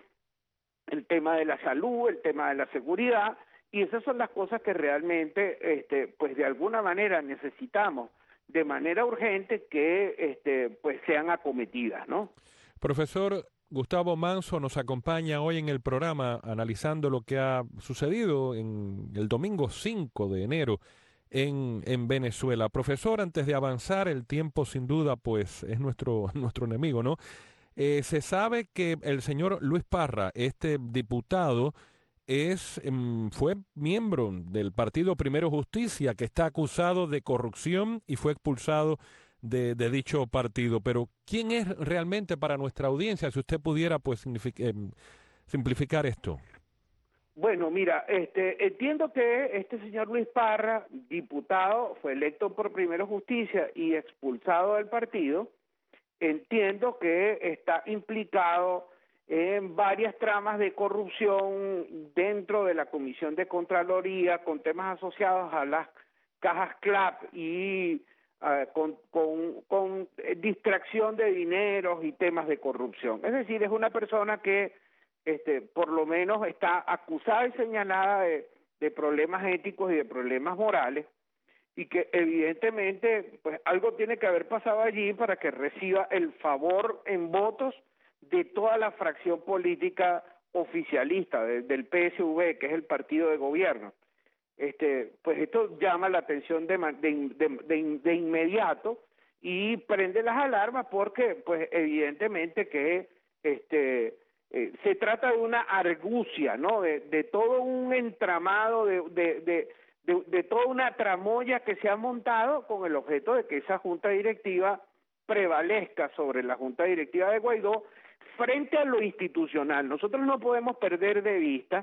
S17: el tema de la salud, el tema de la seguridad, y esas son las cosas que realmente, este, pues de alguna manera necesitamos de manera urgente que este, pues sean acometidas, ¿no?
S3: Profesor, Gustavo Manso nos acompaña hoy en el programa analizando lo que ha sucedido en el domingo cinco de enero en, en Venezuela. Profesor, antes de avanzar, el tiempo sin duda pues es nuestro, nuestro enemigo, ¿no? Eh, se sabe que el señor Luis Parra, este diputado, es fue miembro del partido Primero Justicia, que está acusado de corrupción y fue expulsado de, de dicho partido. Pero ¿quién es realmente para nuestra audiencia? Si usted pudiera pues simplificar esto.
S17: Bueno, mira, este, entiendo que este señor Luis Parra, diputado, fue electo por Primero Justicia y expulsado del partido. Entiendo que está implicado en varias tramas de corrupción dentro de la Comisión de Contraloría con temas asociados a las cajas CLAP y uh, con, con, con distracción de dineros y temas de corrupción. Es decir, es una persona que este, por lo menos está acusada y señalada de, de problemas éticos y de problemas morales, y que evidentemente pues algo tiene que haber pasado allí para que reciba el favor en votos de toda la fracción política oficialista de, del P S V, que es el partido de gobierno. Este, pues esto llama la atención de, de, de, de, de inmediato y prende las alarmas porque pues evidentemente que este eh, se trata de una argucia, ¿no? De, de todo un entramado de, de, de De, de toda una tramoya que se ha montado con el objeto de que esa junta directiva prevalezca sobre la junta directiva de Guaidó frente a lo institucional. Nosotros no podemos perder de vista,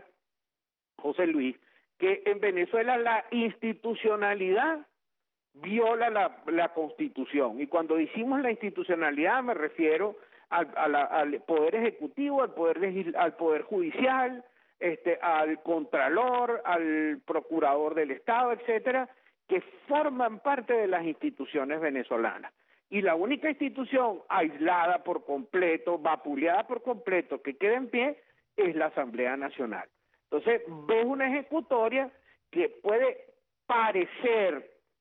S17: José Luis, que en Venezuela la institucionalidad viola la, la Constitución. Y cuando decimos la institucionalidad me refiero al, a la, al Poder Ejecutivo, al Poder, legis, al poder Judicial, Este, al Contralor, al Procurador del Estado, etcétera, que forman parte de las instituciones venezolanas. Y la única institución aislada por completo, vapuleada por completo, que queda en pie, es la Asamblea Nacional. Entonces, ves una ejecutoria que puede parecer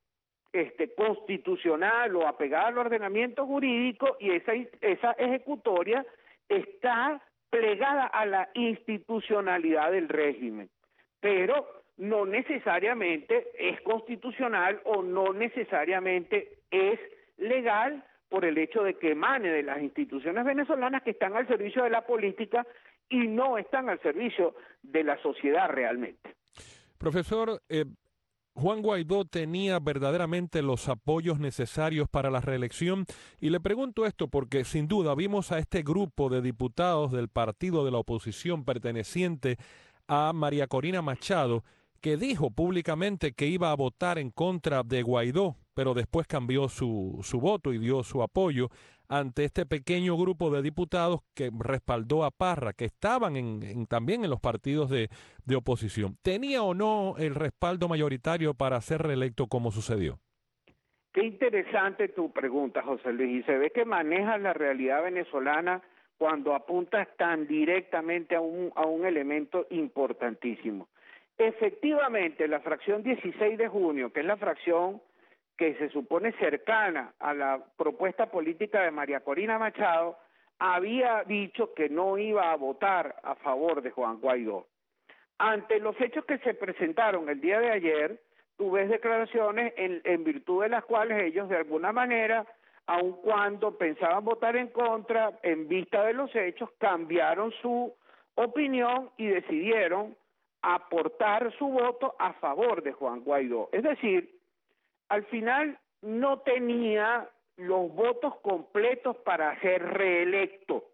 S17: este, constitucional o apegada al ordenamiento jurídico, y esa, esa ejecutoria está plegada a la institucionalidad del régimen, pero no necesariamente es constitucional o no necesariamente es legal por el hecho de que emane de las instituciones venezolanas que están al servicio de la política y no están al servicio de la sociedad realmente.
S3: Profesor, eh, Juan Guaidó tenía verdaderamente los apoyos necesarios para la reelección, y le pregunto esto porque sin duda vimos a este grupo de diputados del partido de la oposición perteneciente a María Corina Machado, que dijo públicamente que iba a votar en contra de Guaidó, pero después cambió su, su voto y dio su apoyo ante este pequeño grupo de diputados que respaldó a Parra, que estaban en, en, también en los partidos de, de oposición. ¿Tenía o no el respaldo mayoritario para ser reelecto como sucedió?
S17: Qué interesante tu pregunta, José Luis, y se ve que manejas la realidad venezolana cuando apuntas tan directamente a un, a un elemento importantísimo. Efectivamente, la fracción dieciséis de junio, que es la fracción que se supone cercana a la propuesta política de María Corina Machado, había dicho que no iba a votar a favor de Juan Guaidó. Ante los hechos que se presentaron el día de ayer, tú ves declaraciones en, en virtud de las cuales ellos de alguna manera, aun cuando pensaban votar en contra, en vista de los hechos, cambiaron su opinión y decidieron aportar su voto a favor de Juan Guaidó. Es decir, al final no tenía los votos completos para ser reelecto.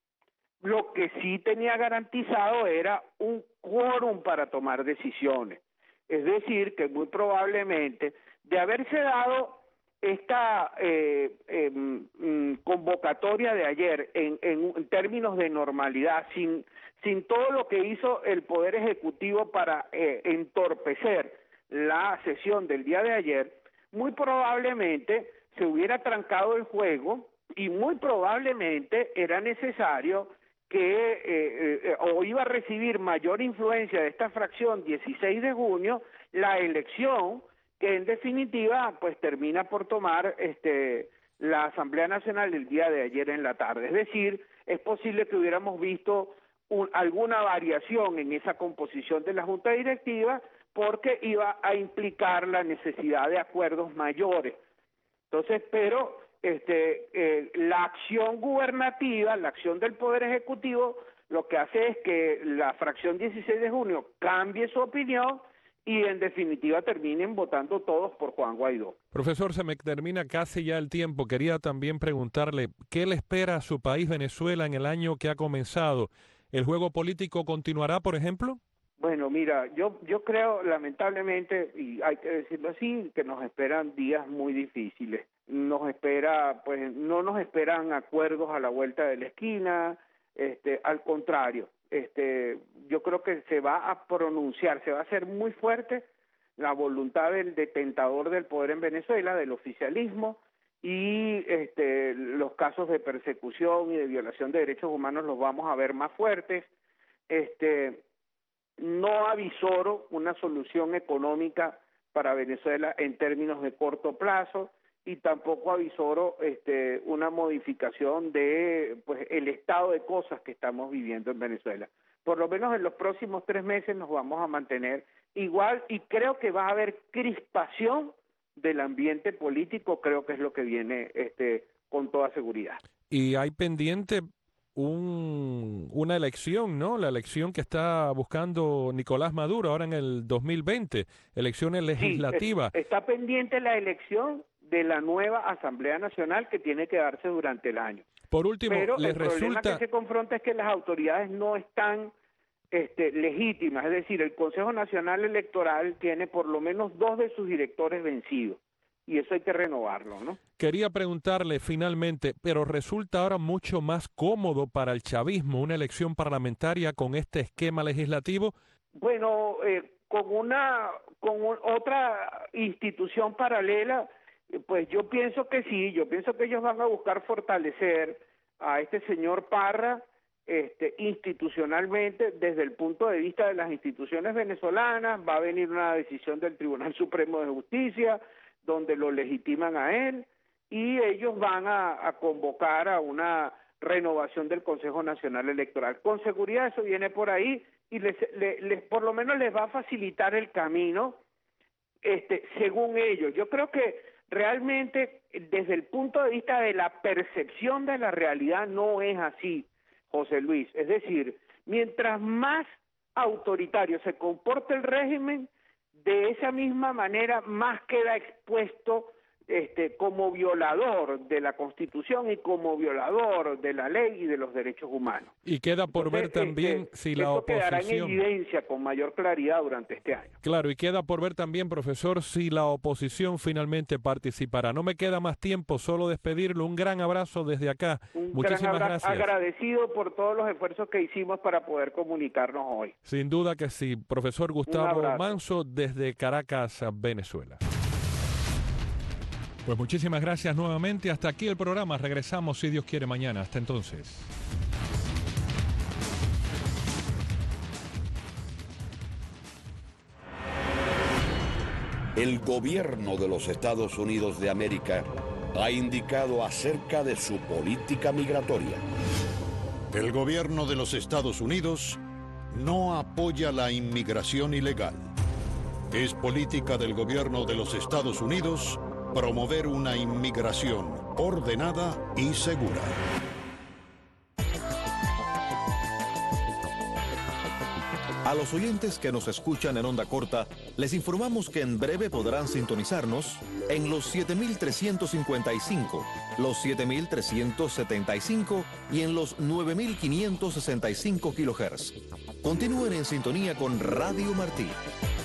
S17: Lo que sí tenía garantizado era un quórum para tomar decisiones. Es decir, que muy probablemente, de haberse dado esta eh, eh, mm, convocatoria de ayer en, en, en términos de normalidad, sin, sin todo lo que hizo el Poder Ejecutivo para eh, entorpecer la sesión del día de ayer, muy probablemente se hubiera trancado el juego y muy probablemente era necesario que eh, eh, o iba a recibir mayor influencia de esta fracción dieciséis de junio la elección que en definitiva pues termina por tomar este la Asamblea Nacional el día de ayer en la tarde. Es decir, es posible que hubiéramos visto un, alguna variación en esa composición de la Junta Directiva porque iba a implicar la necesidad de acuerdos mayores. Entonces, pero este, eh, la acción gubernativa, la acción del Poder Ejecutivo, lo que hace es que la fracción dieciséis de junio cambie su opinión y en definitiva terminen votando todos por Juan Guaidó.
S3: Profesor, se me termina casi ya el tiempo. Quería también preguntarle, ¿qué le espera a su país, Venezuela, en el año que ha comenzado? ¿El juego político continuará, por ejemplo?
S17: Bueno, mira, yo yo creo, lamentablemente, y hay que decirlo así, que nos esperan días muy difíciles. Nos espera, pues, no nos esperan acuerdos a la vuelta de la esquina, este, al contrario. Este, yo creo que se va a pronunciar, se va a hacer muy fuerte la voluntad del detentador del poder en Venezuela, del oficialismo, y este, los casos de persecución y de violación de derechos humanos los vamos a ver más fuertes. Este, no avisoro una solución económica para Venezuela en términos de corto plazo, y tampoco avisoro este, una modificación de pues el estado de cosas que estamos viviendo en Venezuela. Por lo menos en los próximos tres meses nos vamos a mantener igual, y creo que va a haber crispación del ambiente político, creo que es lo que viene este, con toda seguridad.
S3: Y hay pendiente un, una elección, ¿no? La elección que está buscando Nicolás Maduro ahora en el dos mil veinte, elecciones legislativas.
S17: Sí, está pendiente la elección de la nueva Asamblea Nacional que tiene que darse durante el año.
S3: Por último,
S17: pero
S3: les
S17: el problema
S3: resulta...
S17: que se confronta es que las autoridades no están este, legítimas, es decir, el Consejo Nacional Electoral tiene por lo menos dos de sus directores vencidos, y eso hay que renovarlo, ¿no?
S3: Quería preguntarle finalmente, pero resulta ahora mucho más cómodo para el chavismo una elección parlamentaria con este esquema legislativo.
S17: Bueno, eh, con una, con un, otra institución paralela, pues yo pienso que sí, yo pienso que ellos van a buscar fortalecer a este señor Parra este, institucionalmente desde el punto de vista de las instituciones venezolanas. Va a venir una decisión del Tribunal Supremo de Justicia donde lo legitiman a él, y ellos van a, a convocar a una renovación del Consejo Nacional Electoral. Con seguridad eso viene por ahí, y les, les, les por lo menos les va a facilitar el camino, este, según ellos. Yo creo que realmente desde el punto de vista de la percepción de la realidad no es así, José Luis. Es decir, mientras más autoritario se comporte el régimen, de esa misma manera más queda expuesto este, como violador de la Constitución y como violador de la ley y de los derechos humanos.
S3: Y queda por
S17: Entonces,
S3: ver también
S17: este,
S3: si la
S17: esto
S3: oposición...
S17: quedará en evidencia con mayor claridad durante este año.
S3: Claro, y queda por ver también, profesor, si la oposición finalmente participará. No me queda más tiempo, solo despedirlo. Un gran abrazo desde acá.
S17: Un
S3: Muchísimas
S17: gran
S3: gracias.
S17: Agradecido por todos los esfuerzos que hicimos para poder comunicarnos hoy.
S3: Sin duda que sí. Profesor Gustavo Manso desde Caracas, Venezuela. Pues muchísimas gracias nuevamente. Hasta aquí el programa. Regresamos, si Dios quiere, mañana. Hasta entonces.
S9: El gobierno de los Estados Unidos de América ha indicado acerca de su política migratoria.
S18: El gobierno de los Estados Unidos no apoya la inmigración ilegal. Es política del gobierno de los Estados Unidos promover una inmigración ordenada y segura.
S19: A los oyentes que nos escuchan en onda corta, les informamos que en breve podrán sintonizarnos en los siete mil trescientos cincuenta y cinco, los siete mil trescientos setenta y cinco y en los nueve mil quinientos sesenta y cinco kilohertz. Continúen en sintonía con Radio Martí.